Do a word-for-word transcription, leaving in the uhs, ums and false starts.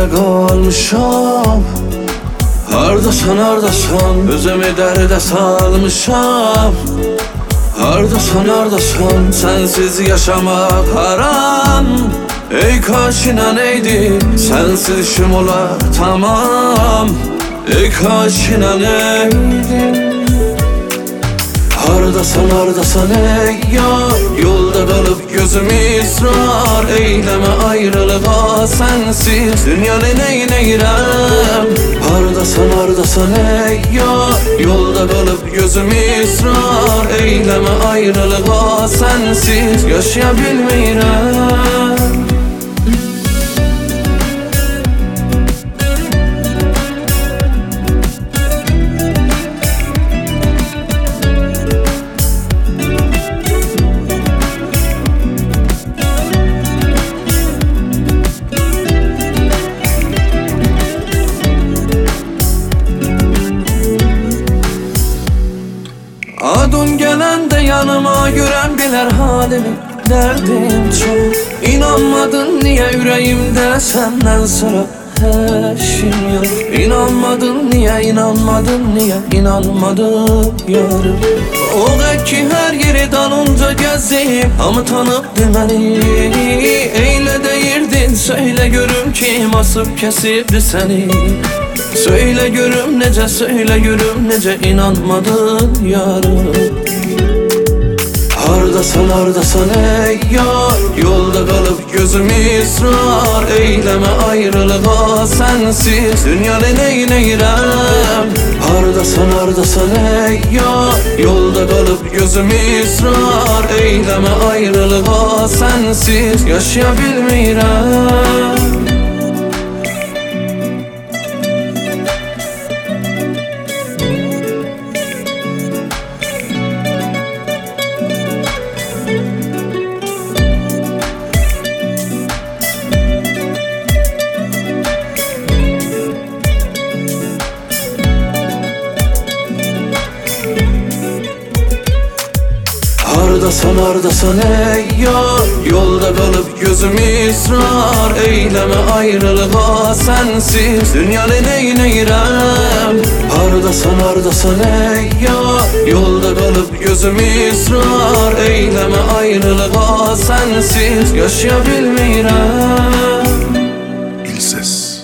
yollara kalmışam. Hardasan hardasan özümü dərdə salmışam. Hardasan hardasan sensiz yaşamak haram. Ey kaşina neydi sensiz işim olar tamam. Ey kaşina neydi. Hardasan hardasan ey yar, yolda kalıp gözüm ısrar eyleme ayrılığa sensiz dünyanı neyleyirem. Hardasan hardasan ey yar, yolda kalıp gözüm ısrar eyleme ayrılığa sensiz yaşayabilmeyirem. Adın gelende yanıma gören biler halimi, derdim çok. İnanmadın niye yüreğimde senden sonra eşim yok. İnanmadın niye, inanmadın niye, inanmadın yarım. O ki her yeri dalınca gezeyim, ama tanıp demeli. Eyle deyirdin, söyle görüm kim asıp kesipdi seni. Söyle görüm nece, söyle görüm nece, inanmadın yarım. Hardasan hardasan ey yar, yolda kalıp gözüm ısrar eyleme ayrılığa sensiz dünyanı neyleyirem. Hardasan hardasan ey yar, yolda kalıp gözüm ısrar eyleme ayrılığa sensiz yaşayabilmeyirem. Hardasan hardasan ey yar, yolda kalıp gözüm ısrar eyleme ayrılığa sensiz dünyanı neyleyirem. Hardasan hardasan ey yar, yolda kalıp gözüm ısrar eyleme ayrılığa sensiz yaşayabilmeyirem. İlses.